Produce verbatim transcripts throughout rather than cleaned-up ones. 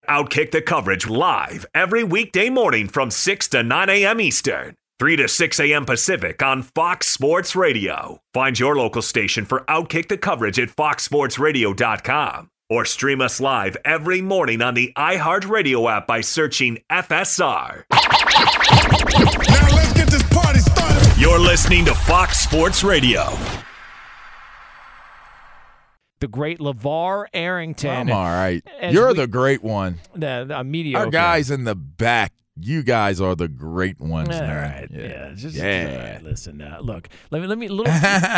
Outkick the coverage live every weekday morning from six to nine a.m. Eastern, three to six a.m. Pacific on Fox Sports Radio. Find your local station for Outkick the coverage at fox sports radio dot com or stream us live every morning on the iHeartRadio app by searching F S R. Now let's get this party started. You're listening to Fox Sports Radio. The great LeVar Arrington. I'm all right. You're we, the great one. The, the mediocre. Our guys in the back. You guys are the great ones. All man. right. Yeah. Yeah. Just, yeah. All right, listen. Uh, look. Let me. Let me. Little.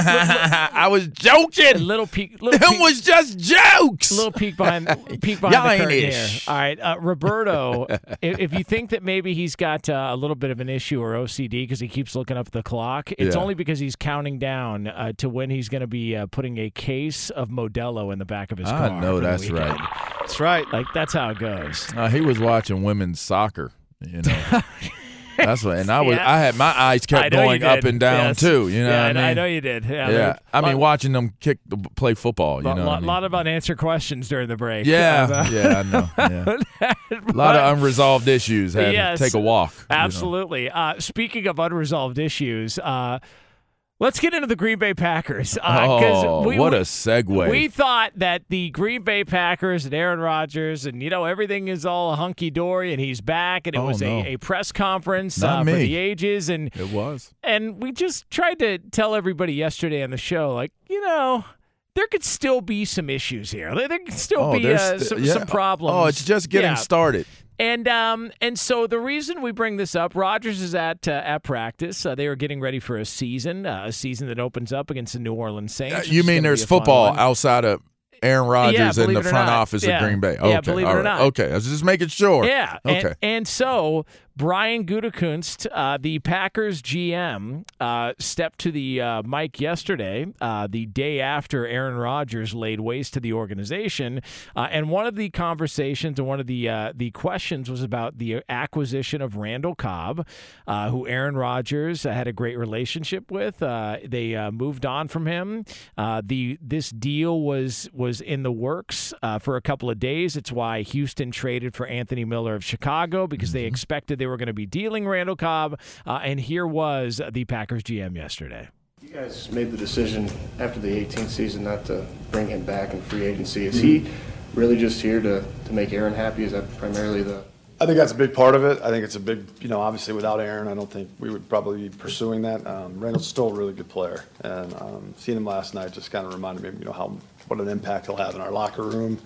I was joking. A little peek. Little It peek, was just jokes. little peek behind. Peek behind the curtain here. All right, uh, Roberto. if, if you think that maybe he's got uh, a little bit of an issue or O C D because he keeps looking up at the clock, it's Yeah. only because he's counting down uh, to when he's going to be uh, putting a case of Modelo in the back of his I car. know for the that's weekend. right. That's right. Like that's how it goes. Uh, he was watching women's soccer. You know. That's what, and I was. Yeah. I had my eyes I kept know you going up did. and down Yes. too. You know yeah, what I I mean? know you did. Yeah, Yeah, I mean, lot, watching them kick, play football. You lot, know, lot, what I mean? lot of unanswered questions during the break. Yeah, Uh, yeah, I know. Yeah. A lot of unresolved issues. Had Yes. to take a walk. you know. Absolutely. Uh, speaking of unresolved issues, uh, let's get into the Green Bay Packers. Uh, 'cause Oh, we, what we, a segue! We thought that the Green Bay Packers and Aaron Rodgers and, you know, everything is all hunky-dory and he's back and it Oh, was no. a, a press conference Not uh, for me. the ages. And, it was. and we just tried to tell everybody yesterday on the show, like, you know, there could still be some issues here. There, there could still Oh, be there's uh, st- some, yeah. some problems. Oh, it's just getting Yeah. started. And um and so the reason we bring this up, Rodgers is at uh, at practice. Uh, they were getting ready for a season, uh, a season that opens up against the New Orleans Saints. Uh, which you is mean gonna there's be a fun football one. outside of Aaron Rodgers in believe the it or front not. office Yeah. of Green Bay? Yeah, Okay, believe it all or right. not. Okay, I was just making sure. Yeah. Okay. And, and so Brian Gutekunst, uh, the Packers G M, uh, stepped to the uh, mic yesterday, uh, the day after Aaron Rodgers laid waste to the organization. Uh, and one of the conversations and one of the uh, the questions was about the acquisition of Randall Cobb, uh, who Aaron Rodgers had a great relationship with. Uh, they uh, moved on from him. Uh, the this deal was was in the works uh, for a couple of days. It's why Houston traded for Anthony Miller of Chicago because they expected they were going to be dealing Randall Cobb. Uh, and here was the Packers G M yesterday. You guys made the decision after the eighteenth season not to bring him back in free agency. Is he really just here to, to make Aaron happy? Is that primarily the I think that's a big part of it. I think it's a big, you know, obviously without Aaron, I don't think we would probably be pursuing that. Um, Randall's still a really good player. And um, seeing him last night just kind of reminded me, you know, how what an impact he'll have in our locker room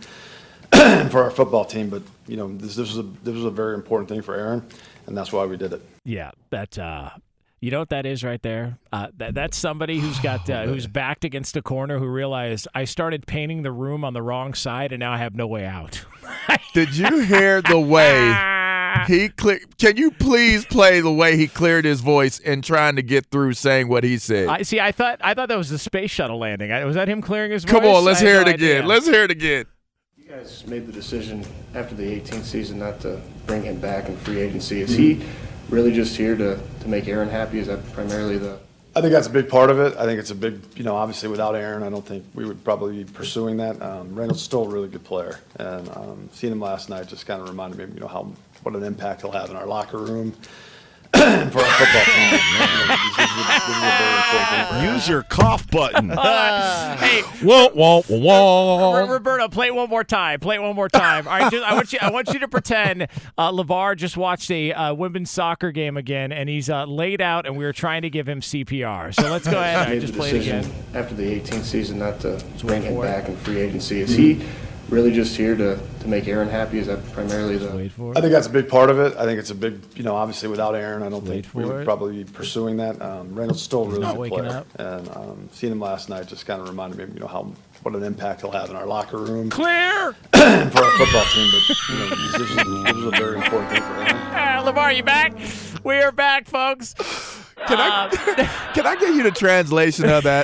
and for our football team. But, you know, this, this, was a, this was a very important thing for Aaron, and that's why we did it. Yeah, that uh, you know what that is right there. Uh, that that's somebody who's got uh, who's backed against a corner who realized I started painting the room on the wrong side and now I have no way out. Did you hear the way he clear? Can you please play the way he cleared his voice in trying to get through saying what he said? I see. I thought I thought that was the space shuttle landing. I, was that him clearing his voice? Come on, let's I had hear it no again. idea. Let's hear it again. You guys made the decision after the eighteenth season not to bring him back in free agency. Is he really just here to, to make Aaron happy? Is that primarily the I think that's a big part of it. I think it's a big, you know, obviously without Aaron, I don't think we would probably be pursuing that. Um, Randall's still a really good player. And um, seeing him last night just kind of reminded me, you know, how what an impact he'll have in our locker room and for our football team. You know, this is a- this is a very important thing for Aaron. Use your cough button. Uh, hey, Whoa, whoa, whoa. R- Roberto, play it one more time. Play it one more time. All right, just, I want you. I want you to pretend uh, LeVar just watched a uh, women's soccer game again, and he's uh, laid out, and we were trying to give him C P R. So let's go ahead. All right, made just the play it decision again. after the eighteenth season not to bring him for it. back in free agency? Is he really just here to, to make Aaron happy? Is that primarily the Wait for I it. think that's a big part of it. I think it's a big, you know, obviously without Aaron, I don't Wait think we for would it. probably be pursuing that. Um, Randall's still a really not good waking player. up. And um, seeing him last night just kind of reminded me, you know, how what an impact he'll have in our locker room Clear. and for our football team. But, you know, this, this, is, this is a very important thing for Aaron. Uh, LeVar, you back? We are back, folks. Can I can I get you the translation of that?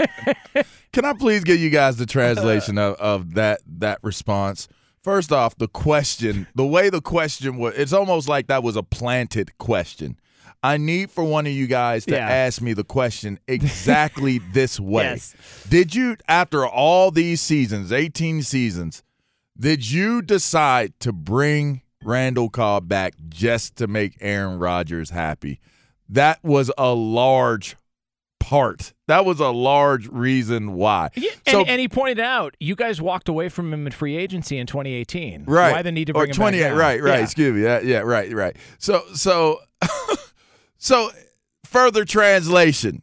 Can I please get you guys the translation of, of that that response? First off, the question, the way the question was, it's almost like that was a planted question. I need for one of you guys to Yeah. ask me the question exactly this way. Yes. Did you, after all these seasons, eighteen seasons, Did you decide to bring Randall Cobb back just to make Aaron Rodgers happy? That was a large part. That was a large reason why. Yeah, so, and, and he pointed out, you guys walked away from him in free agency in twenty eighteen. Right. Why the need to bring or him twenty-eight, back now? Right, right. Yeah. Excuse me. Yeah, yeah, right, right. So, so, so, further translation.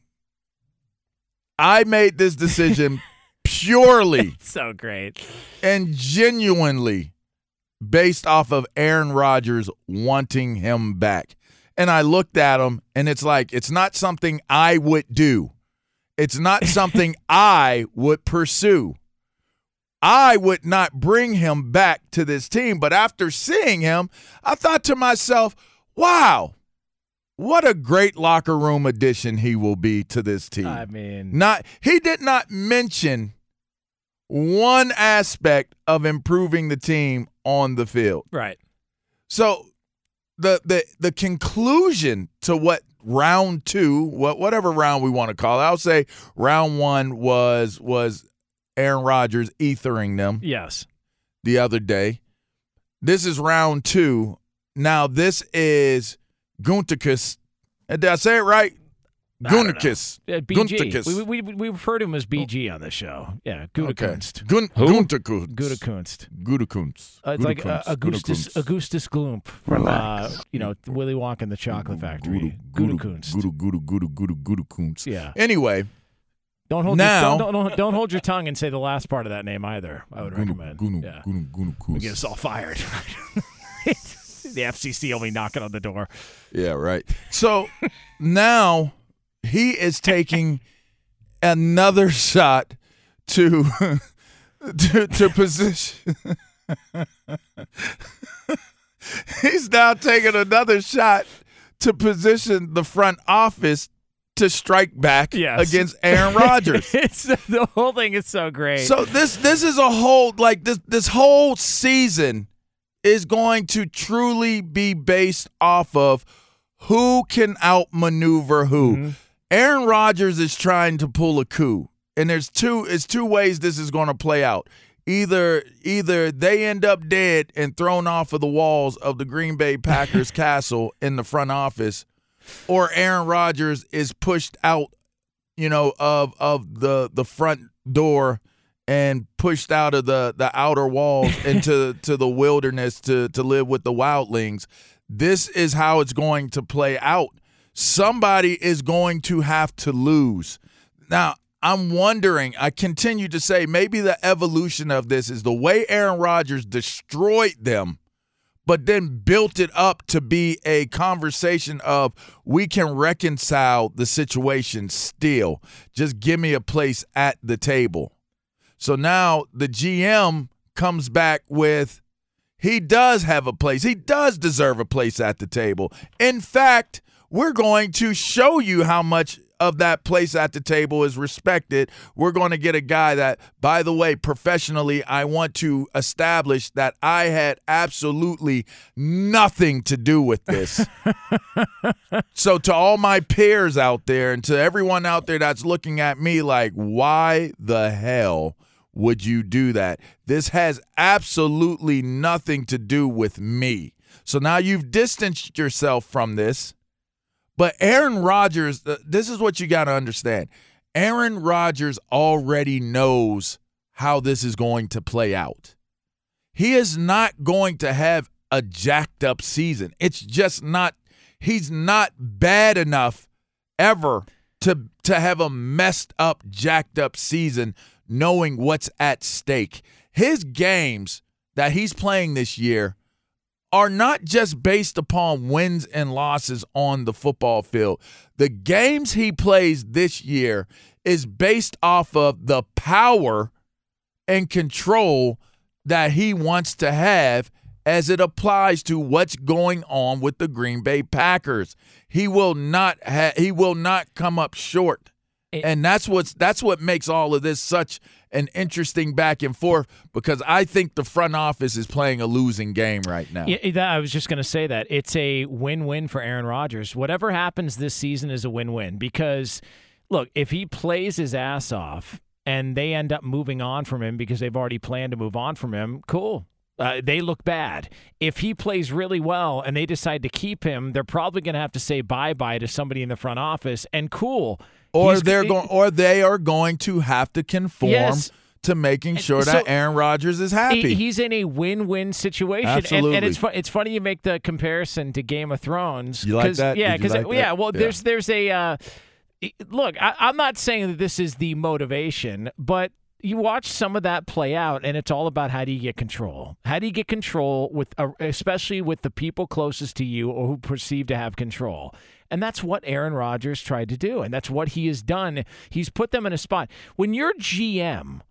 I made this decision purely So great. and genuinely based off of Aaron Rodgers wanting him back. And I looked at him, and it's like, it's not something I would do. It's not something I would pursue. I would not bring him back to this team. But after seeing him, I thought to myself, wow, what a great locker room addition he will be to this team. I mean, Not he did not mention one aspect of improving the team on the field. right. So the the the conclusion to what round two, what whatever round we want to call it, I'll say round one was was Aaron Rodgers ethering them Yes. the other day. This is round two. Now this is Guntakus. Did I say it right? Guntakus. Uh, B G. Guntakus. We, we, we refer to him as B G on this show. Yeah, Gutekunst. Gun- Guntakus. Gutekunst. Gutekunst. Uh, it's like uh, Gutekunst. Augustus Gutekunst. Augustus Gloop from uh, you know Willy Wonka and the Chocolate Factory. Gutekunst. Gudu, gudu, gudu, gudu, gudu, kunst. Yeah. Anyway, Don't hold Now- your, don't, don't, don't hold your tongue and say the last part of that name either. I would Gunu, recommend. gunu, Yeah. gunu, gunu, We kunst. get us all fired. The F C C will be knocking on the door. Yeah, right. So now he is taking another shot to to, to position. He's now taking another shot to position the front office to strike back Yes. against Aaron Rodgers. It's the whole thing is so great. So this this is a whole like this this whole season is going to truly be based off of who can outmaneuver who. Mm-hmm. Aaron Rodgers is trying to pull a coup, and there's two it's two ways this is going to play out. Either either they end up dead and thrown off of the walls of the Green Bay Packers castle in the front office, or Aaron Rodgers is pushed out, you know, of of the the front door and pushed out of the, the outer walls into to the wilderness to, to live with the wildlings. This is how it's going to play out. Somebody is going to have to lose. Now, I'm wondering, I continue to say maybe the evolution of this is the way Aaron Rodgers destroyed them, but then built it up to be a conversation of we can reconcile the situation still. Just give me a place at the table. So now the G M comes back with he does have a place. He does deserve a place at the table. In fact, we're going to show you how much of that place at the table is respected. We're going to get a guy that, by the way, professionally, I want to establish that I had absolutely nothing to do with this. So to all my peers out there and to everyone out there that's looking at me like, why the hell would you do that? This has absolutely nothing to do with me. So now you've distanced yourself from this. But Aaron Rodgers, this is what you got to understand. Aaron Rodgers already knows how this is going to play out. He is not going to have a jacked up season. It's just not, he's not bad enough ever to, to have a messed up, jacked up season knowing what's at stake. His games that he's playing this year are not just based upon wins and losses on the football field. The games he plays this year is based off of the power and control that he wants to have as it applies to what's going on with the Green Bay Packers. He will not ha- he will not come up short. And that's what's that's what makes all of this such an interesting back and forth, because I think the front office is playing a losing game right now. Yeah, that, I was just going to say that. It's a win-win for Aaron Rodgers. Whatever happens this season is a win-win because, look, if he plays his ass off and they end up moving on from him because they've already planned to move on from him, cool. Uh, they look bad. If he plays really well and they decide to keep him, they're probably going to have to say bye-bye to somebody in the front office, and cool. Or He's, they're he, going, or they are going to have to conform yes. to making sure So, that Aaron Rodgers is happy. He, he's in a win-win situation. Absolutely. And, and it's fu- it's funny you make the comparison to Game of Thrones. You like that? Yeah, Did you because like yeah, that? well, Yeah. there's there's a uh, look. I, I'm not saying that this is the motivation, but you watch some of that play out, and it's all about how do you get control. How do you get control with, uh, especially with the people closest to you or who perceive to have control. And that's what Aaron Rodgers tried to do, and that's what he has done. He's put them in a spot. When your G M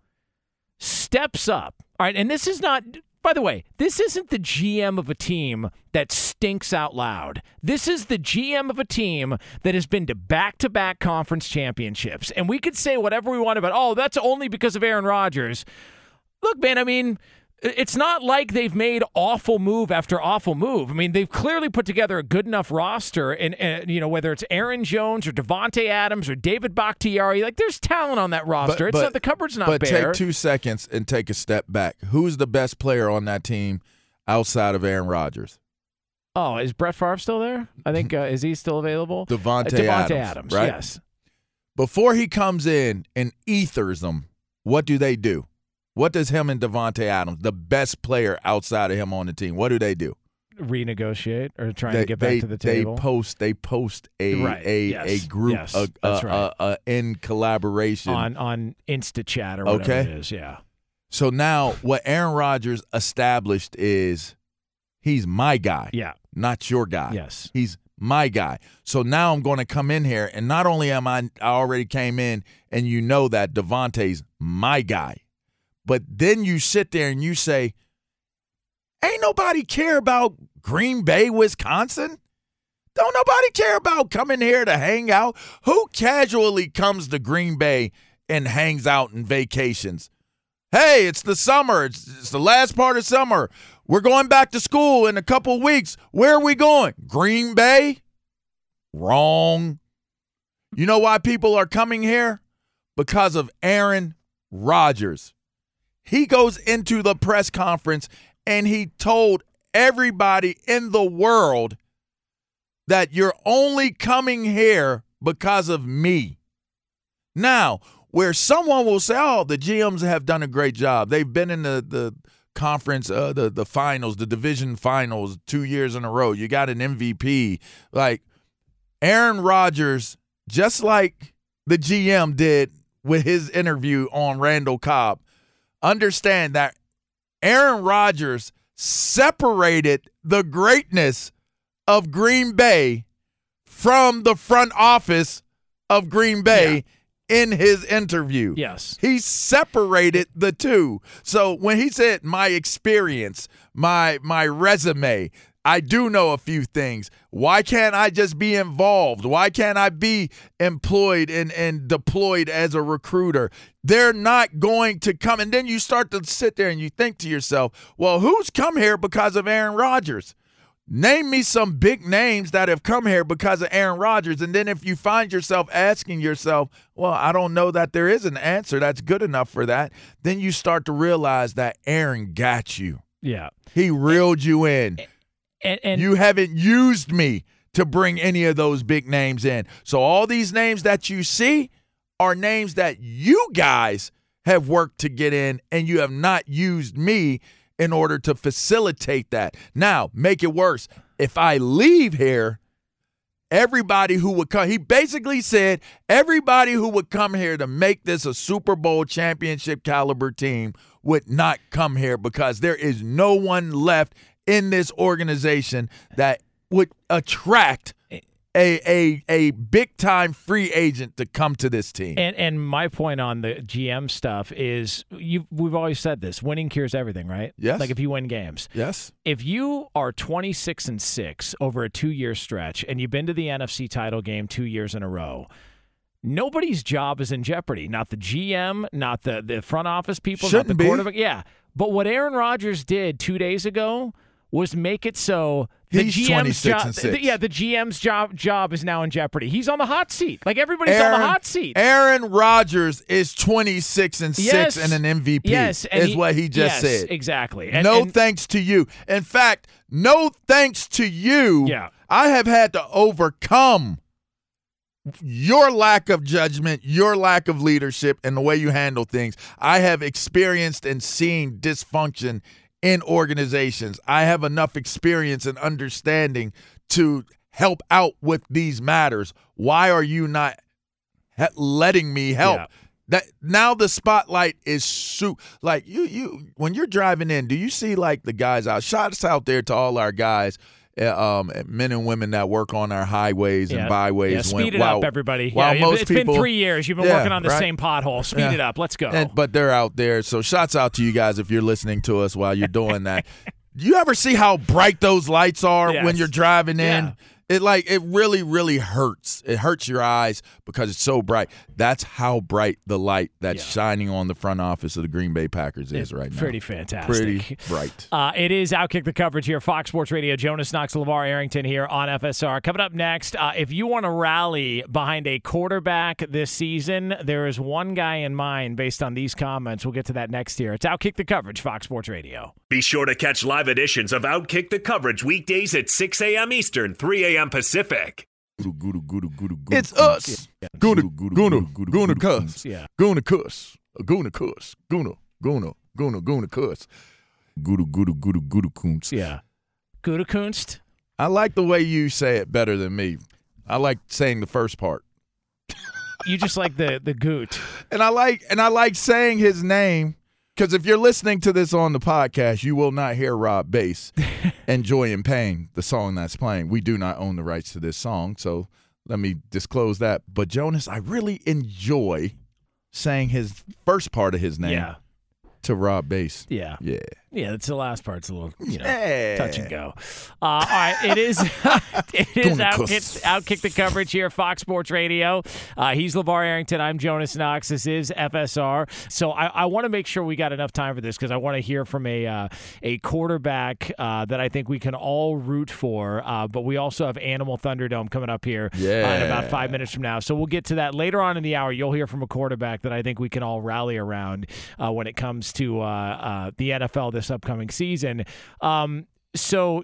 steps up, all right, and this is not, by the way, this isn't the G M of a team that stinks out loud. This is the G M of a team that has been to back-to-back conference championships. And we could say whatever we want about, oh, that's only because of Aaron Rodgers. Look, man, I mean, it's not like they've made awful move after awful move. I mean, they've clearly put together a good enough roster, and, and you know, whether it's Aaron Jones or Devontae Adams or David Bakhtiari, like there's talent on that roster. But- it's but- not the cupboard's not But bare. take two seconds and take a step back. Who's the best player on that team outside of Aaron Rodgers? Oh, is Brett Favre still there? I think uh, is he still available? Devontae Uh, Devontae Adams, Adams, right? yes. Before he comes in and ethers them, what do they do? What does him and Devontae Adams, the best player outside of him on the team, what do they do? Renegotiate or trying They, to get back they, to the table. They post. They post a Right. a, Yes. a group Yes. a, That's a- right. a- a- in collaboration. on on InstaChat or whatever Okay. it is, yeah. So now what Aaron Rodgers established is he's my guy, Yeah. not your guy. Yes. He's my guy. So now I'm going to come in here, and not only am I, I already came in, and you know that Devontae's my guy, but then you sit there and you say, ain't nobody care about Green Bay, Wisconsin? Don't nobody care about coming here to hang out? Who casually comes to Green Bay and hangs out and vacations? Hey, it's the summer. It's, it's the last part of summer. We're going back to school in a couple weeks. Where are we going? Green Bay? Wrong. You know why people are coming here? Because of Aaron Rodgers. He goes into the press conference and he told everybody in the world that you're only coming here because of me. Now, where someone will say, oh, the G Ms have done a great job. They've been in the, the conference, uh, the, the finals, the division finals two years in a row. You got an M V P. Like Aaron Rodgers, just like the G M did with his interview on Randall Cobb, understand that Aaron Rodgers separated the greatness of Green Bay from the front office of Green Bay yeah. in his interview. Yes. He separated the two. So when he said my experience, my my resume, I do know a few things. Why can't I just be involved? Why can't I be employed and, and deployed as a recruiter? They're not going to come. And then you start to sit there and you think to yourself, well, who's come here because of Aaron Rodgers? Name me some big names that have come here because of Aaron Rodgers. And then if you find yourself asking yourself, well, I don't know that there is an answer that's good enough for that, then you start to realize that Aaron got you. Yeah. He reeled you in. And, and You haven't used me to bring any of those big names in. So all these names that you see are names that you guys have worked to get in, and you have not used me in order to facilitate that. Now, make it worse. If I leave here, everybody who would come, he basically said everybody who would come here to make this a Super Bowl championship caliber team would not come here because there is no one left in this organization that would attract a a a big time free agent to come to this team. And and my point on the G M stuff is you we've always said this, winning cures everything, right? Yes. Like if you win games. Yes. If you are twenty-six and six over a two-year stretch and you've been to the N F C title game two years in a row, nobody's job is in jeopardy. Not the G M, not the, the front office people, Shouldn't not the be. quarterback. Yeah. But what Aaron Rodgers did two days ago was make it so the He's G M's twenty-six job, and six. the- yeah, the G M's job job is now in jeopardy. He's on the hot seat. Like everybody's Aaron, on the hot seat. Aaron Rodgers is twenty-six and Yes. six and an M V P. Yes, and is he- what he just yes, said. exactly. And- no and- thanks to you. In fact, no thanks to you. Yeah. I have had to overcome your lack of judgment, your lack of leadership, and the way you handle things. I have experienced and seen dysfunction in organizations. I have enough experience and understanding to help out with these matters. Why are you not he- letting me help? Yeah. That now the spotlight is su- like you you when you're driving in, do you see like the guys out? Shots out there to all our guys, uh, um, men and women that work on our highways Yeah. and byways. Yeah, speed when, it while, up, everybody. While yeah, most it's people, been three years. You've been Yeah, working on the right? same pothole. Speed Yeah. it up. Let's go. And, but they're out there. So shouts out to you guys if you're listening to us while you're doing that. You ever see how bright those lights are Yes. when you're driving in? Yeah. It like it really, really hurts. It hurts your eyes because it's so bright. That's how bright the light that's Yeah. shining on the front office of the Green Bay Packers is It's right now. pretty fantastic. Pretty bright. Uh, it is Outkick the Coverage here, Fox Sports Radio. Jonas Knox, LeVar Arrington here on F S R. Coming up next, uh, if you want to rally behind a quarterback this season, there is one guy in mind based on these comments. We'll get to that next year. It's Outkick the Coverage, Fox Sports Radio. Be sure to catch live editions of Outkick the Coverage weekdays at six a.m. Eastern, three a.m. Pacific. It's us. Gonna, gonna, gonna cuss. Yeah. Gonna cuss. Gonna cuss. Gonna, gonna, gonna, gonna cuss. Gonna, gonna, gonna, gonna kuntz. Yeah. Gutekunst. I like the way you say it better than me. I like saying the first part. You just like the, the goot. And I like and I like saying his name because if you're listening to this on the podcast, you will not hear Rob Bass and Joy and Pain, the song that's playing. We do not own the rights to this song, so let me disclose that. But Jonas, I really enjoy saying his first part of his name Yeah. to Rob Bass. Yeah. Yeah. Yeah, that's the last part's a little, you know, Yeah. touch and go. Uh, all right, it is it is Gonna outkick, cuss. outkick the Coverage here, Fox Sports Radio. Uh, he's LeVar Arrington. I'm Jonas Knox. This is F S R. So I, I want to make sure we got enough time for this because I want to hear from a uh, a quarterback uh, that I think we can all root for. Uh, but we also have Animal Thunderdome coming up here uh, in about five minutes from now. So we'll get to that later on in the hour. You'll hear from a quarterback that I think we can all rally around uh, when it comes to uh, uh, the N F L this upcoming season. Um, so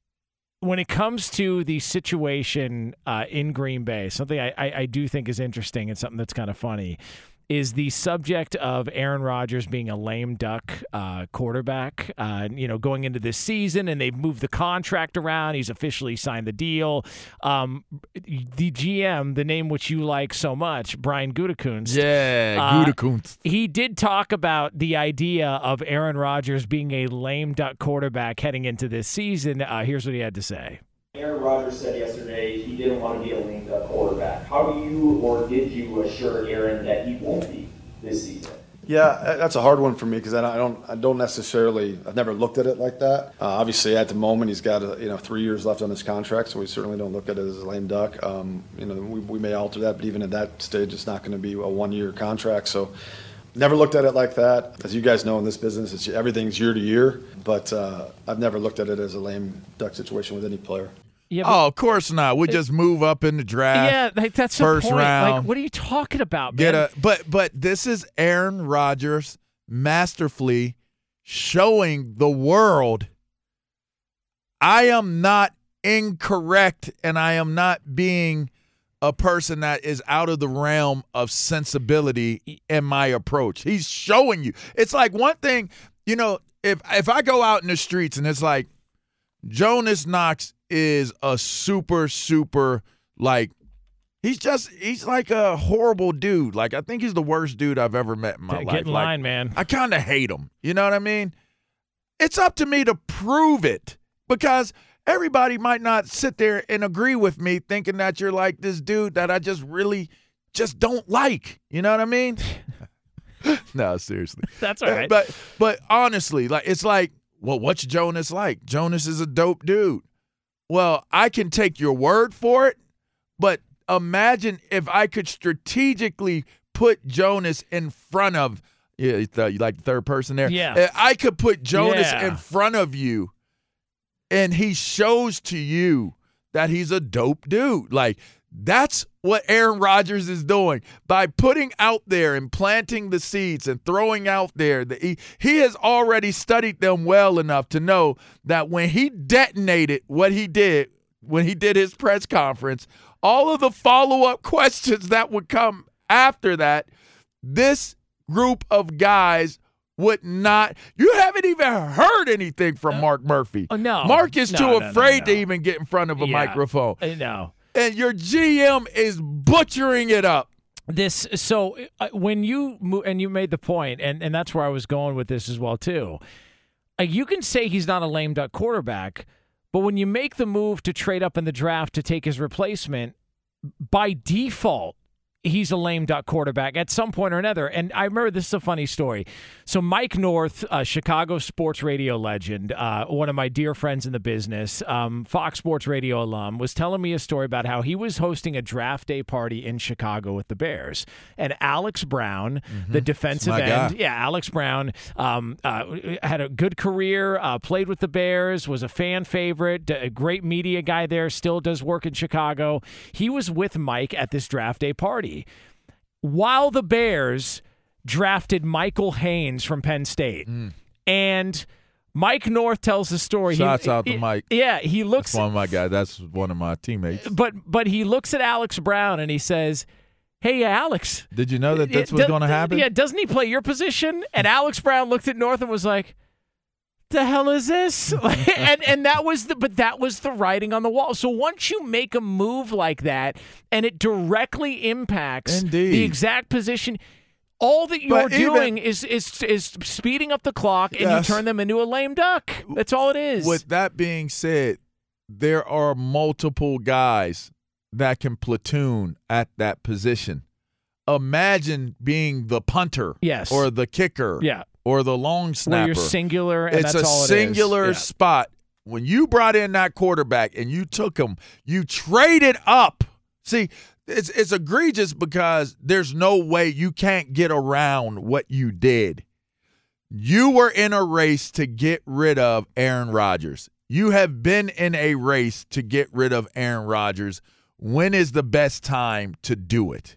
when it comes to the situation uh, in Green Bay, something I, I, I do think is interesting and something that's kind of funny is the subject of Aaron Rodgers being a lame duck uh, quarterback, uh, you know, going into this season, and they've moved the contract around. He's officially signed the deal. Um, the G M, the name which you like so much, Brian Gutekunst. Yeah, Uh, Gutekunst. He did talk about the idea of Aaron Rodgers being a lame duck quarterback heading into this season. Uh, here's what he had to say. Aaron Rodgers said yesterday he didn't want to be a lame duck quarterback. How do you or did you assure Aaron that he won't be this season? Yeah, that's a hard one for me because I don't, I don't, I don't necessarily. I've never looked at it like that. Uh, obviously, at the moment, he's got a, you know three years left on his contract, so we certainly don't look at it as a lame duck. Um, you know, we, we may alter that, but even at that stage, it's not going to be a one-year contract. So, never looked at it like that. As you guys know, in this business, it's everything's year to year. But uh, I've never looked at it as a lame duck situation with any player. Yeah, Oh, of course not. We just move up in the draft. yeah, like, that's the first point. round. Like, what are you talking about, man? Get a but but this is Aaron Rodgers masterfully showing the world I am not incorrect and I am not being a person that is out of the realm of sensibility in my approach. He's showing you. It's like one thing, you know, if if I go out in the streets and it's like Jonas Knox is a super, super, like, he's just, he's like a horrible dude. Like, I think he's the worst dude I've ever met in my Get life. in Like, line, man. I kind of hate him. You know what I mean? It's up to me to prove it because everybody might not sit there and agree with me thinking that you're like this dude that I just really just don't like. You know what I mean? No, seriously. That's all right. But, but honestly, like, it's like, well, what's Jonas like? Jonas is a dope dude. Well, I can take your word for it, but imagine if I could strategically put Jonas in front of yeah, you like the third person there. Yeah. If I could put Jonas Yeah. in front of you. and he shows to you that he's a dope dude. Like, that's what Aaron Rodgers is doing by putting out there and planting the seeds and throwing out there. The, he, he has already studied them well enough to know that when he detonated what he did, when he did his press conference, all of the follow-up questions that would come after that, this group of guys would not – you haven't even heard anything from Mark Murphy. Oh, no. Mark is no, too no, no, afraid no. to even get in front of a Yeah. microphone. Uh, no. And your G M is butchering it up. This so uh, when you mo- and you made the point, and, and that's where I was going with this as well too. Uh, you can say he's not a lame duck quarterback, but when you make the move to trade up in the draft to take his replacement, by default, he's a lame duck quarterback at some point or another. And I remember this is a funny story. So Mike North, a Chicago sports radio legend, uh, one of my dear friends in the business, um, Fox Sports Radio alum, was telling me a story about how he was hosting a draft day party in Chicago with the Bears. And Alex Brown, mm-hmm. the defensive my end, guy. yeah, Alex Brown um, uh, had a good career, uh, played with the Bears, was a fan favorite, a great media guy there, still does work in Chicago. He was with Mike at this draft day party while the Bears drafted Michael Haynes from Penn State. Mm. And Mike North tells the story. Shouts he, out to he, Mike. Yeah, he looks. That's one of my guys. That's one of my teammates. But but he looks at Alex Brown and he says, "Hey, Alex, did you know that this it, was do, going to happen?" Yeah, doesn't he play your position?" And Alex Brown looked at North and was like, "The hell is this?" and and that was the but that was the writing on the wall. So once you make a move like that and it directly impacts Indeed. the exact position, all that you're But even- doing is is is speeding up the clock, and Yes. you turn them into a lame duck. That's all it is. With that being said, there are multiple guys that can platoon at that position. Imagine being the punter, Yes. or the kicker, yeah, or the long snapper. where you're singular, and It's that's a all it is. singular Yeah. spot. When you brought in that quarterback and you took him, you traded up. See, it's it's egregious because there's no way you can't get around what you did. You were in a race to get rid of Aaron Rodgers. You have been in a race to get rid of Aaron Rodgers. When is the best time to do it?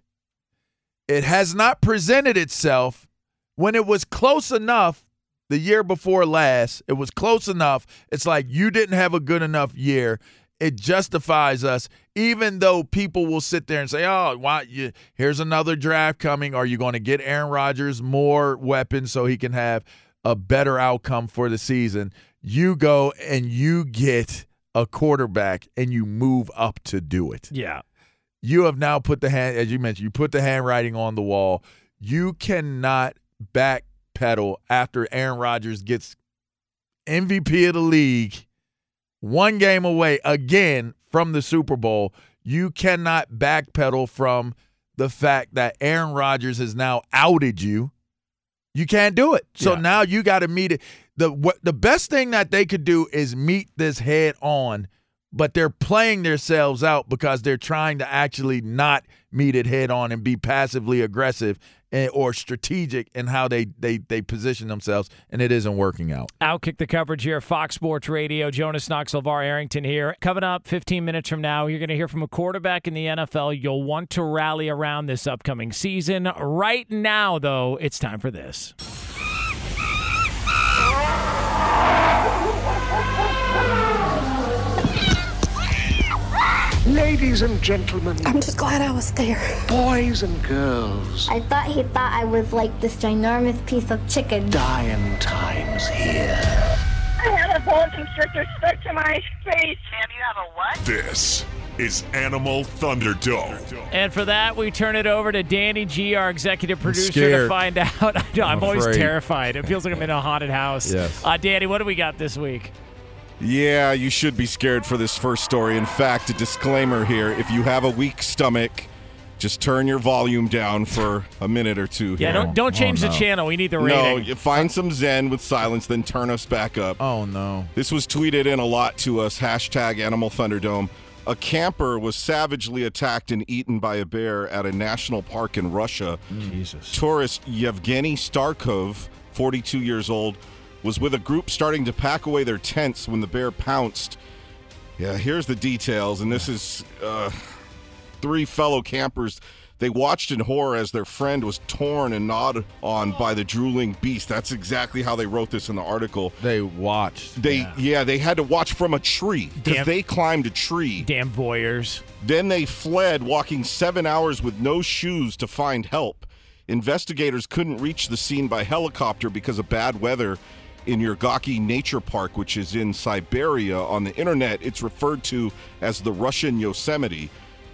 It has not presented itself. When it was close enough the year before last, it was close enough. It's like you didn't have a good enough year. It justifies us, even though people will sit there and say, oh, why, you, here's another draft coming. Are you going to get Aaron Rodgers more weapons so he can have a better outcome for the season? You go and you get a quarterback and you move up to do it. Yeah. You have now put the hand, as you mentioned, you put the handwriting on the wall. You cannot backpedal after Aaron Rodgers gets M V P of the league, one game away again from the Super Bowl. You cannot backpedal from the fact that Aaron Rodgers has now outed you. You can't do it. So Yeah. now you got to meet it. The what, the best thing that they could do is meet this head on, but they're playing themselves out because they're trying to actually not meet it head on and be passively aggressive and, or strategic in how they, they, they position themselves, and it isn't working out. Outkick the coverage here, Fox Sports Radio. Jonas Knox, LeVar Arrington here. Coming up fifteen minutes from now, you're going to hear from a quarterback in the N F L you'll want to rally around this upcoming season. Right now, though, it's time for this. Ladies and gentlemen, I'm just glad I was there. boys and girls, I thought he thought I was like this ginormous piece of chicken. dying times here. I had a boa constrictor stuck to my face. And you have a what? This is Animal Thunderdome. And for that, we turn it over to Danny G, our executive producer, to scared. find out. I know, I'm, I'm always afraid. terrified. It feels like I'm in a haunted house. Yes. Uh, Danny, what do we got this week? Yeah, you should be scared for this first story. In fact, a disclaimer here, if you have a weak stomach, just turn your volume down for a minute or two Yeah, here. don't don't change Oh, the no. channel. We need the No, rating. you find some zen with silence, then turn us back up. Oh, no. This was tweeted in a lot to us, hashtag Animal Thunderdome. A camper was savagely attacked and eaten by a bear at a national park in Russia. Jesus. Tourist Yevgeny Starkov, forty-two years old, was with a group starting to pack away their tents when the bear pounced. Yeah, here's the details, and this is uh, three fellow campers. They watched in horror as their friend was torn and gnawed on by the drooling beast. That's exactly how they wrote this in the article. They watched. They Yeah. yeah, they had to watch from a tree because Damn- they climbed a tree. Damn voyeurs. Then they fled, walking seven hours with no shoes to find help. Investigators couldn't reach the scene by helicopter because of bad weather in Yergaki Nature Park, which is in Siberia. On the internet, it's referred to as the Russian Yosemite.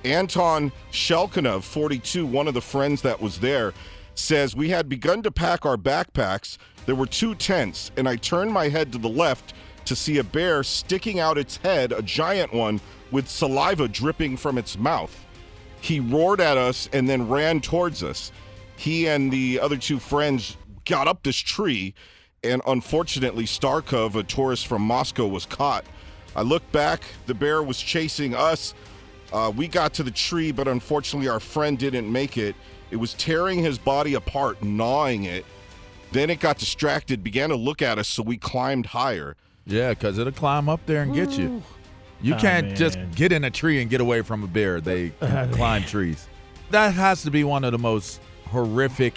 Anton Shelkinov, forty-two, one of the friends that was there, says, we had begun to pack our backpacks. There were two tents, and I turned my head to the left to see a bear sticking out its head, a giant one, with saliva dripping from its mouth. He roared at us and then ran towards us. He and the other two friends got up this tree, and unfortunately, Starkov, a tourist from Moscow, was caught. I looked back. The bear was chasing us. Uh, we got to the tree, but unfortunately our friend didn't make it. It was tearing his body apart, gnawing it. Then it got distracted, began to look at us, so we climbed higher. Yeah, because it'll climb up there and get you. You Oh, can't man. just get in a tree and get away from a bear. They can climb trees. That has to be one of the most horrific,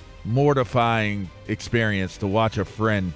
mortifying experience to watch a friend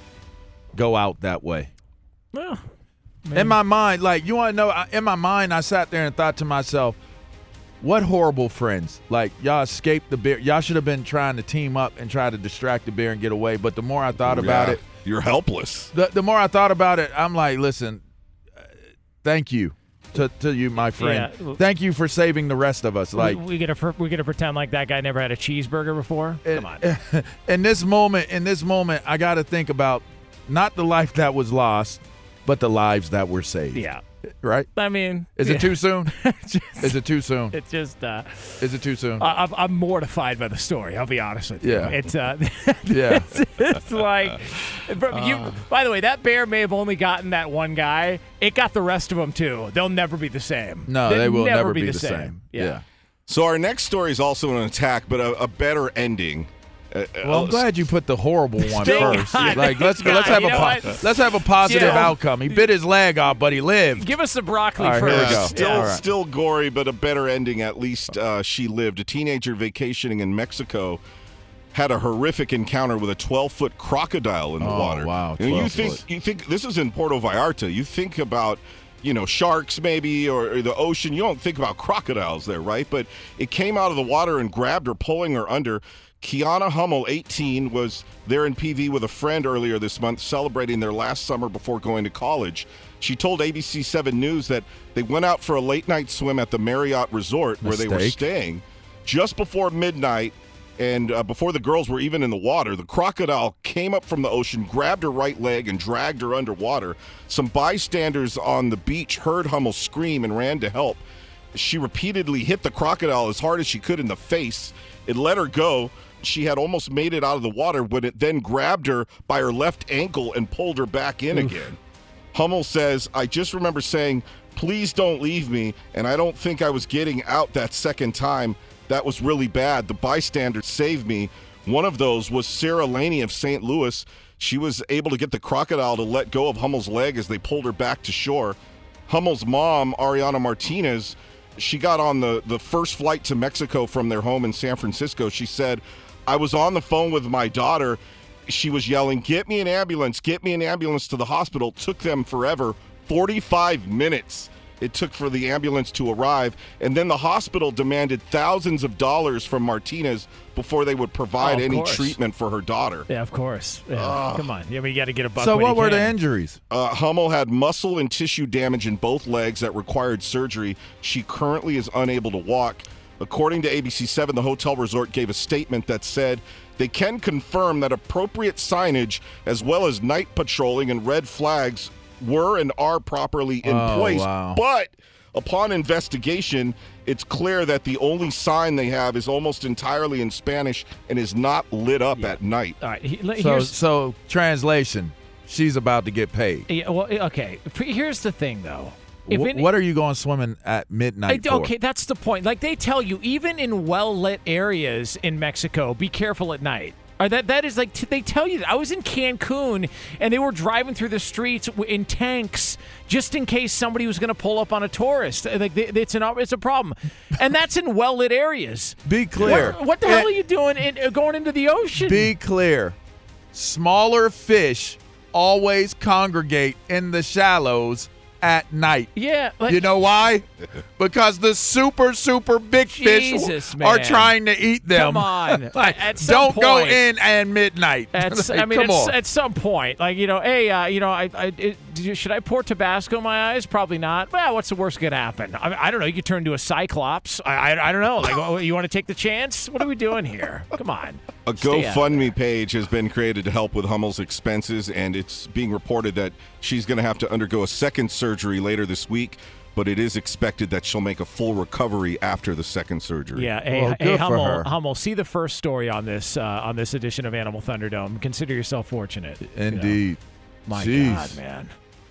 go out that way. Well, in my mind, like, you want to know, I- in my mind, I sat there and thought to myself, what horrible friends. Like, y'all escaped the bear. Y'all should have been trying to team up and try to distract the bear and get away. But the more I thought about Yeah, it, you're helpless. the, the more I thought about it, I'm like, listen, uh, thank you to, to you, my friend. Yeah. Thank you for saving the rest of us. Like, we, we gonna fr- we gonna pretend like that guy never had a cheeseburger before? Come on. in this moment, in this moment, I got to think about not the life that was lost, but the lives that were saved. Yeah. Right? I mean, Is yeah. it too soon? Just- Is it too soon? It's just. Uh, Is it too soon? I- I'm, I'm mortified by the story. I'll be honest with you. Yeah. It's uh, Yeah. it's, it's like, bro, you. By the way, that bear may have only gotten that one guy. It got the rest of them too. They'll never be the same. No, They'll they will never, never be, be the, the same. same. Yeah. Yeah. So our next story is also an attack, but a, a better ending. Uh, Well, I'm glad you put the horrible one Thank first. God, Like, let's thank let's God. have You a know po- what? let's have a positive Yeah. outcome. He bit his leg off, but he lived. Give us the broccoli All right, here we first. go. Still, Yeah. All right. still gory, but a better ending. At least uh, she lived. A teenager vacationing in Mexico had a horrific encounter with a twelve-foot crocodile in the Oh, water. wow, And you twelve think foot. you think this is in Puerto Vallarta? You think about, you know, sharks maybe or, or the ocean. You don't think about crocodiles there, right? But it came out of the water and grabbed her, pulling her under. Kiana Hummel, eighteen, was there in P V with a friend earlier this month, celebrating their last summer before going to college. She told A B C seven News that they went out for a late-night swim at the Marriott Resort where they were Mistake. staying. Just before midnight, and uh, before the girls were even in the water, the crocodile came up from the ocean, grabbed her right leg, and dragged her underwater. Some bystanders on the beach heard Hummel scream and ran to help. She repeatedly hit the crocodile as hard as she could in the face. It let her go. She had almost made it out of the water when it then grabbed her by her left ankle and pulled her back in again. Hummel says, I just remember saying, please don't leave me, and I don't think I was getting out that second time. That was really bad. The bystanders saved me. One of those was Sarah Laney of Saint Louis. She was able to get the crocodile to let go of Hummel's leg as they pulled her back to shore. Hummel's mom, Ariana Martinez, she got on the, the first flight to Mexico from their home in San Francisco. She said, I was on the phone with my daughter. She was yelling, get me an ambulance, get me an ambulance to the hospital. Took them forever, forty-five minutes it took for the ambulance to arrive. And then the hospital demanded thousands of dollars from Martinez before they would provide Oh, of any course. treatment for her daughter. Yeah, of course. Yeah. Come on. Yeah, but you got to get a buck. So when what you were the can. injuries? Uh, Hummel had muscle and tissue damage in both legs that required surgery. She currently is unable to walk. According to A B C seven, the hotel resort gave a statement that said they can confirm that appropriate signage as well as night patrolling and red flags were and are properly in Oh, place. wow. But upon investigation, it's clear that the only sign they have is almost entirely in Spanish and is not lit up at night. All right. He, le- So, here's, so translation, she's about to get paid. yeah, well, okay. Here's the thing, though. Wh- If any- what are you going swimming at midnight I- for? okay, that's the point. Like they tell you, even in well-lit areas in Mexico, be careful at night. Or that that is like t- they tell you that. I was in Cancun and they were driving through the streets w- in tanks just in case somebody was going to pull up on a tourist. Like they, it's an it's a problem, and that's in well lit areas. Be clear. What, what the hell are you doing in, uh, going into the ocean? Be clear. Smaller fish always congregate in the shallows at night. Yeah. Like, you know why? Because the super, super big Jesus, fish man. are trying to eat them. Come on. Like, at some don't point, go in at midnight. At, Like, I mean, come at, on. at some point, like, you know, hey, uh, you know, I, I it, did you, should I pour Tabasco in my eyes? Probably not. Well, what's the worst going to happen? I, I don't know. You could turn into a cyclops. I, I, I don't know. Like, what, you want to take the chance? What are we doing here? Come on. A Stay out. GoFundMe page has been created to help with Hummel's expenses, and it's being reported that she's going to have to undergo a second surgery later this week, but it is expected that she'll make a full recovery after the second surgery. Yeah, hey, Well, hey good for Hummel, her. Hummel, see the first story on this uh, on this edition of Animal Thunderdome. Consider yourself fortunate. you know. Indeed. My Jeez. God, man.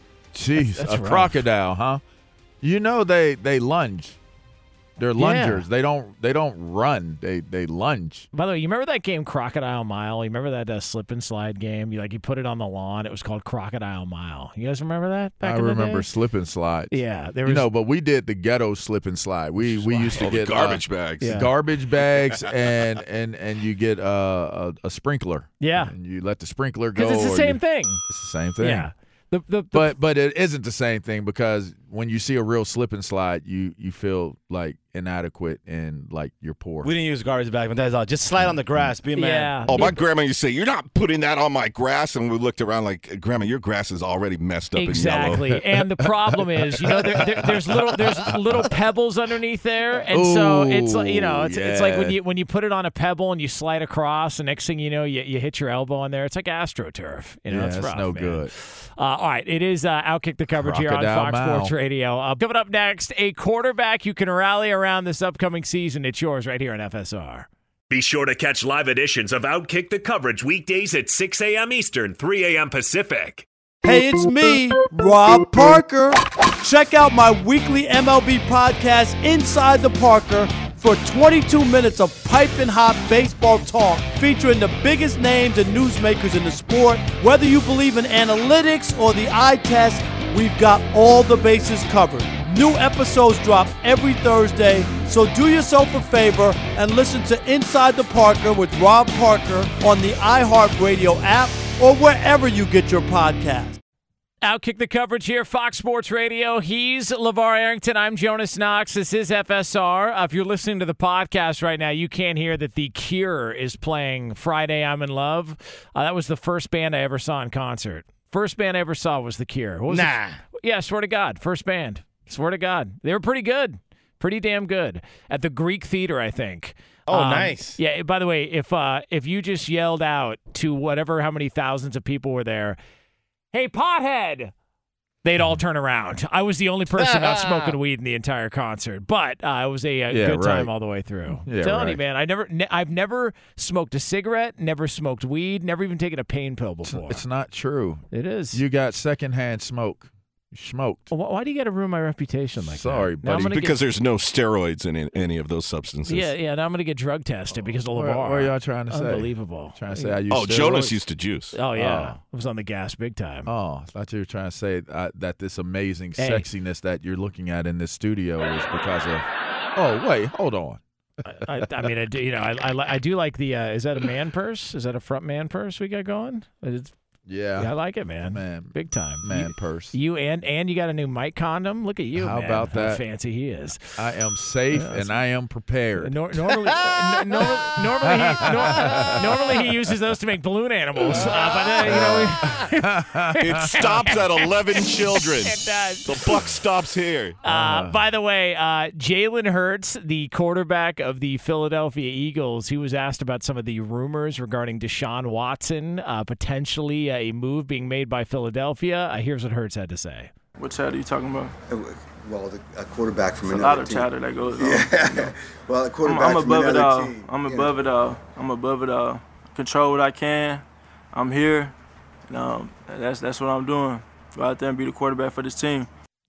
Jeez, That's a rough. crocodile, huh? You know they they lunge. They're lungers. Yeah. They don't they don't run. They they lunge. By the way, you remember that game Crocodile Mile? You remember that uh, slip and slide game? You like you put it on the lawn. It was called Crocodile Mile. You guys remember that? Back I in the remember day? slip and slide. Yeah, there was. You know, but we did the ghetto slip and slide. We we used to Oh, the get garbage uh, bags. Yeah. garbage bags, and and and you get uh, a a sprinkler. Yeah. and you let the sprinkler go. because it's the or same you- thing. It's the same thing. Yeah. The, the, the, But but it isn't the same thing because when you see a real slip and slide, you you feel like inadequate and like you're poor. We didn't use garbage bag, but that's all. Just slide on the grass. Be a man. yeah. Oh, my grandma used to say, "You're not putting that on my grass," and we looked around like, "Grandma, your grass is already messed up Exactly, and yellow." and the problem is, you know, there, there, there's little there's little pebbles underneath there, and so it's like you know, it's it's like when yeah. you when you put it on a pebble and you slide across, and next thing you know, you, you hit your elbow on there. It's like AstroTurf. You know, Yeah, it's that's rough, no man. good. Uh, all right, it is uh, Outkick the coverage here on Crocodile Fox Mile. Sports Radio. Uh, coming up next, a quarterback you can rally around this upcoming season. It's yours right here on F S R. Be sure to catch live editions of Outkick the coverage weekdays at six a.m. Eastern, three a.m. Pacific. Hey, it's me, Rob Parker. Check out my weekly M L B podcast, Inside the Parker, for twenty-two minutes of piping hot baseball talk featuring the biggest names and newsmakers in the sport. Whether you believe in analytics or the eye test, we've got all the bases covered. New episodes drop every Thursday, so do yourself a favor and listen to Inside the Parker with Rob Parker on the iHeartRadio app or wherever you get your podcasts. Outkick the coverage here, Fox Sports Radio. He's LeVar Arrington. I'm Jonas Knox. This is F S R. Uh, if you're listening to the podcast right now, you can hear that The Cure is playing Friday I'm in Love. Uh, that was the first band I ever saw in concert. First band I ever saw was The Cure. What was Nah. it? Yeah, swear to God. First band. Swear to God. They were pretty good. Pretty damn good. At the Greek Theater, I think. Oh, Um, nice. Yeah, by the way, if uh, if you just yelled out to whatever, how many thousands of people were there, "Hey, pothead!" they'd all turn around. I was the only person not smoking weed in the entire concert, but uh, it was a, a Yeah, good time right. all the way through. Yeah, Telling right. you, man, I never, ne- I've never smoked a cigarette, never smoked weed, never even taken a pain pill before. It's not true. It is. You got secondhand smoke. You smoked. Why, why do you got to ruin my reputation like Sorry, that? Now I'm buddy. gonna Because get, there's no steroids in it- any of those substances. yeah, yeah. Now I'm going to get drug tested because of What, LeVar. what are y'all trying to say? Unbelievable. Trying to say I use Oh, Jonas steroids? used to juice. Oh yeah, Oh. I was on the gas big time. Oh, I thought you were trying to say uh, that this amazing Hey. sexiness that you're looking at in this studio is because of. Oh wait, hold on. I, I mean, I do, you know, I, I, li- I do like the. Uh, is that a man purse? Is that a front man purse we got going? It's, Yeah, yeah, I like it, man. man, Big time. man You, purse. you and and you got a new Mike condom. Look at you, How man. about How that? fancy he is. I am safe Yeah, and I am prepared. Nor, normally, uh, n- normally, normally, he, nor, normally he uses those to make balloon animals. Uh, but uh, you know, we, It stops at eleven children. It does. The buck stops here. Uh, by the way, uh, Jalen Hurts, the quarterback of the Philadelphia Eagles, he was asked about some of the rumors regarding Deshaun Watson, uh, potentially a move being made by Philadelphia. Uh, here's what Hurts had to say. What chatter are you talking about? Well, the, a quarterback from It's a another lot of team. chatter that goes on. Yeah. You know. Well, a I'm, quarterback I'm from above it another all. team. I'm Yeah. above it all. I'm above it all. Control what I can. I'm here. And, um, that's that's what I'm doing. Go out there and be the quarterback for this team.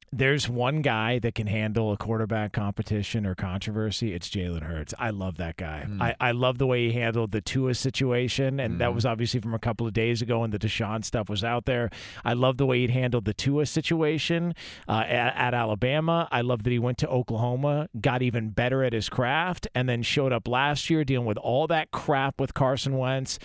there's one guy that can handle a quarterback competition or controversy. It's Jalen Hurts. I love that guy. Mm. I, I love the way he handled the Tua situation, and mm. that was obviously from a couple of days ago when the Deshaun stuff was out there. I love the way he handled the Tua situation uh, at, at Alabama. I love that he went to Oklahoma, got even better at his craft, and then showed up last year dealing with all that crap with Carson Wentz.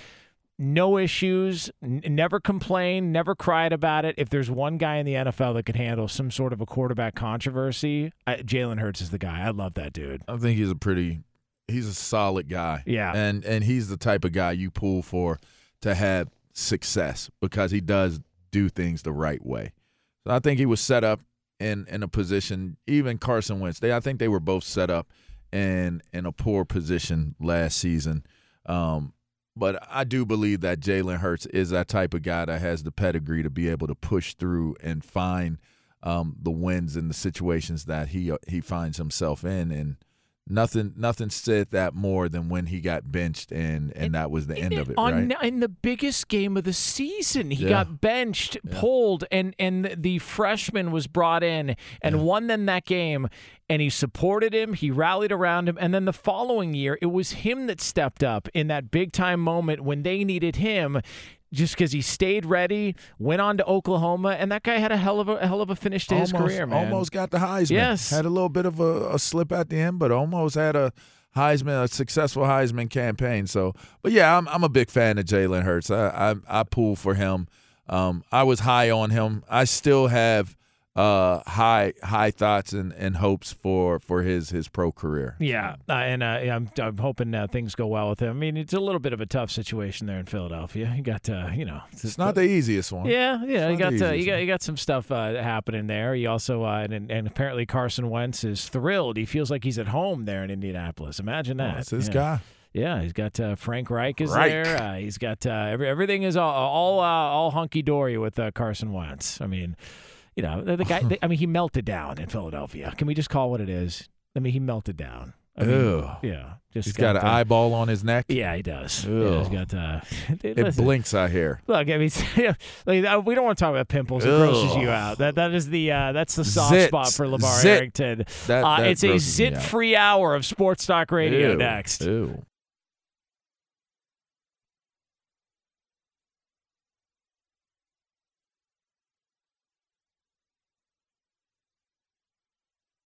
No issues, n- never complained, never cried about it. If there's one guy in the N F L that could handle some sort of a quarterback controversy, I, Jalen Hurts is the guy. I love that dude. I think he's a pretty – he's a solid guy. Yeah. And and he's the type of guy you pull for to have success because he does do things the right way. So I think he was set up in, in a position – even Carson Wentz, they, I think they were both set up in, in a poor position last season. Um But I do believe that Jalen Hurts is that type of guy that has the pedigree to be able to push through and find um, the wins in the situations that he he finds himself in. And nothing nothing said that more than when he got benched, and, and, and that was the end of it, on, right? In the biggest game of the season, he Yeah. got benched, Yeah. pulled, and, and the freshman was brought in and Yeah. won them that game. And he supported him. He rallied around him. And then the following year, it was him that stepped up in that big-time moment when they needed him, just because he stayed ready, went on to Oklahoma, and that guy had a hell of a, a hell of a finish to almost, his career, man. Almost got the Heisman. Yes. Had a little bit of a, a slip at the end, but almost had a Heisman, a successful Heisman campaign. So, but yeah, I'm I'm a big fan of Jalen Hurts. I I, I pull for him. Um, I was high on him. I still have uh, high high thoughts and, and hopes for, for his his pro career. Yeah, uh, and uh, yeah, I'm I'm hoping uh, things go well with him. I mean, it's a little bit of a tough situation there in Philadelphia. You got uh, you know, it's, it's not the easiest one. Yeah, yeah, you not got the uh, you easiest got one. you got some stuff uh, happening there. He also uh, and and apparently Carson Wentz is thrilled. He feels like he's at home there in Indianapolis. Imagine that. Oh, it's this yeah. guy. Yeah, he's got uh, Frank Reich is Reich. there. Uh, he's got uh, every, everything is all all, uh, all hunky dory with uh, Carson Wentz. I mean. You know, the, the guy, the, I mean, he melted down in Philadelphia. Can we just call it what it is? I mean, he melted down. I mean, Ew. Yeah. Just He's got, got an uh, eyeball on his neck? Yeah, he does. Ew. Yeah, he's got, uh, it listen, blinks, I hear. Look, I mean, like, we don't want to talk about pimples. It Ew. grosses you out. That That is the uh, that's the soft Zits. spot for LeVar Zit. Arrington. That- uh, that it's a grosses me out. zit-free hour of Sports Talk Radio Ew. next. Ew.